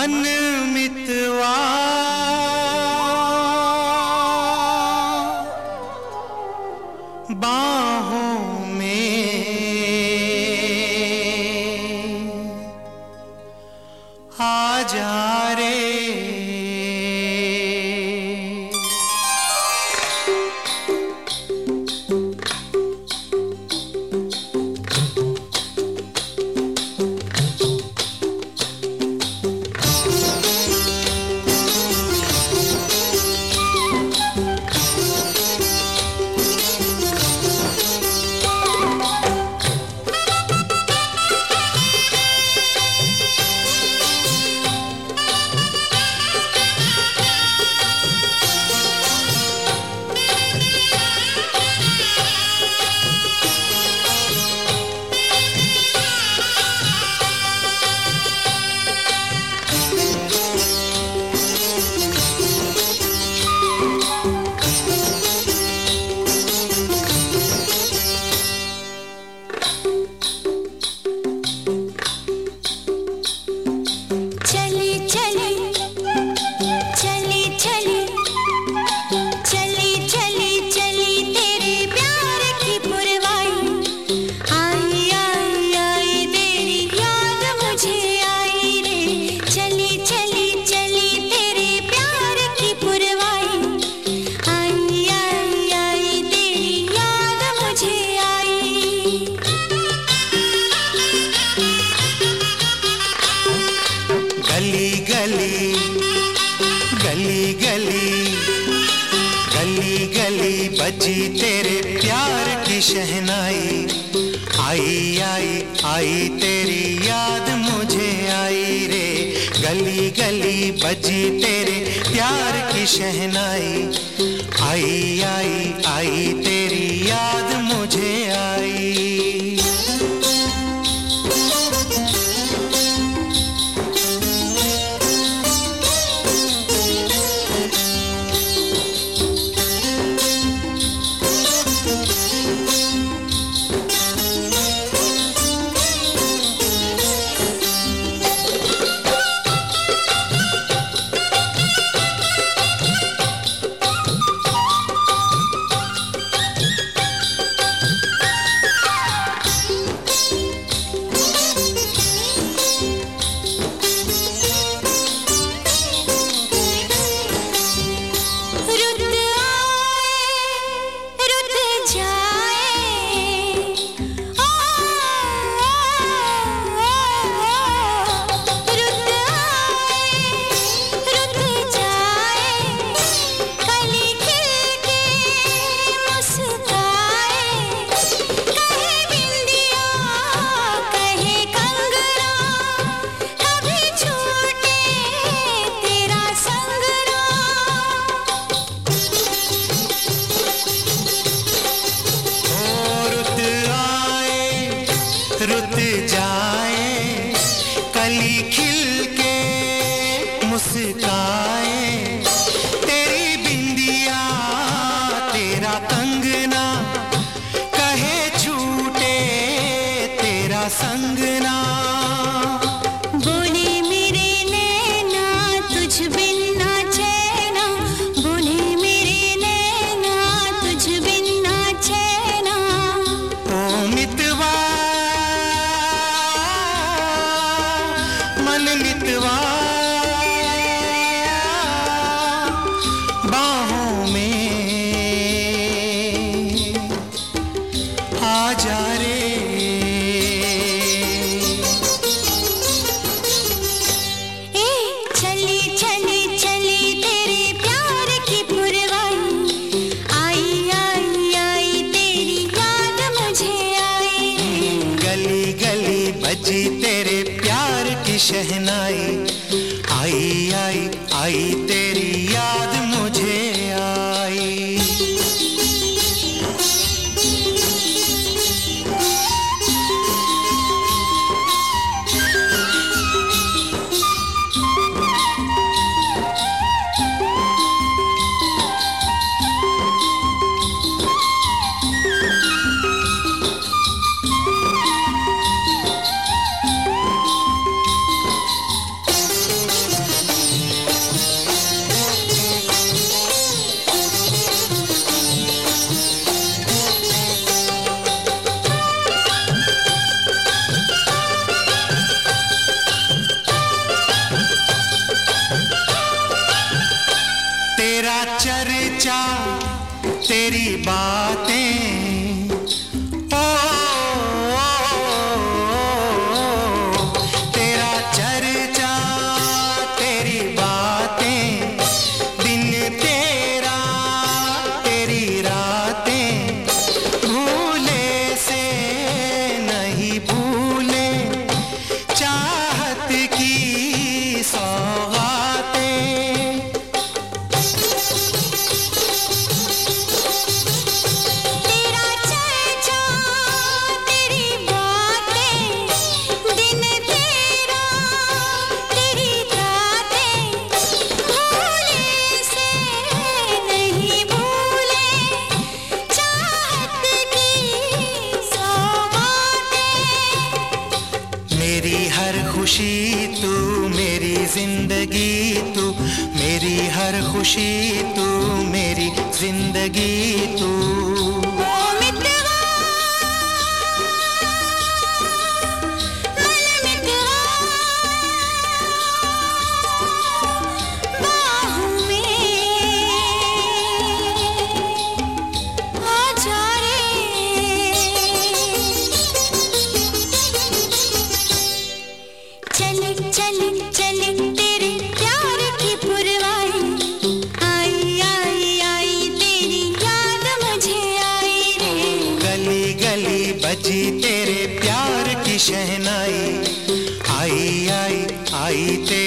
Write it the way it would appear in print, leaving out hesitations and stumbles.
मन मितवा बाहों में आ जा रे। गली गली बजी तेरे प्यार की शहनाई, आई आई आई तेरी याद मुझे आई रे। गली गली बजी तेरे प्यार की शहनाई, आई आई आई तेरी याद मुझे आई। रुत जाए कली खिल के मुस्काए, तेरी बिंदिया तेरा कंगना कहे छूटे तेरा संगना। बोले मेरे नैना तुझ बिन ना चैना, बोले मेरे नैना तुझ बिन ना चैना। ओ मितवा मन मितवा बाहों में आ जा रे। चली चली चली तेरे प्यार की पुरवाई, आई आई आई तेरी याद मुझे आई। गली गली बजी तेरे प्यार की शहनाई, आई आई आई तेरी याद मुझे आई। चर्चा तेरी बातें, ओ, तेरा चर्चा तेरी बातें, दिन तेरा तेरी रातें, भूले से नहीं भूले चाहत की सौगातें। तेरा चर्चा तेरी बातें, दिन तेरा तेरी रातें, भूले से नहीं भूले चाहत की सौगातें। मेरी हर खुशी तू, मेरी जिंदगी तू, मेरी हर खुशी तू, मेरी जिंदगी तू। ओ मितवा मन मितवा बाहों में आ जा रे। चले चले चले तेरे प्यार की पुरवाई, आई आई आई तेरी याद मुझे आई रे। गली गली बजी तेरे प्यार की शहनाई, आई आई आई तेरी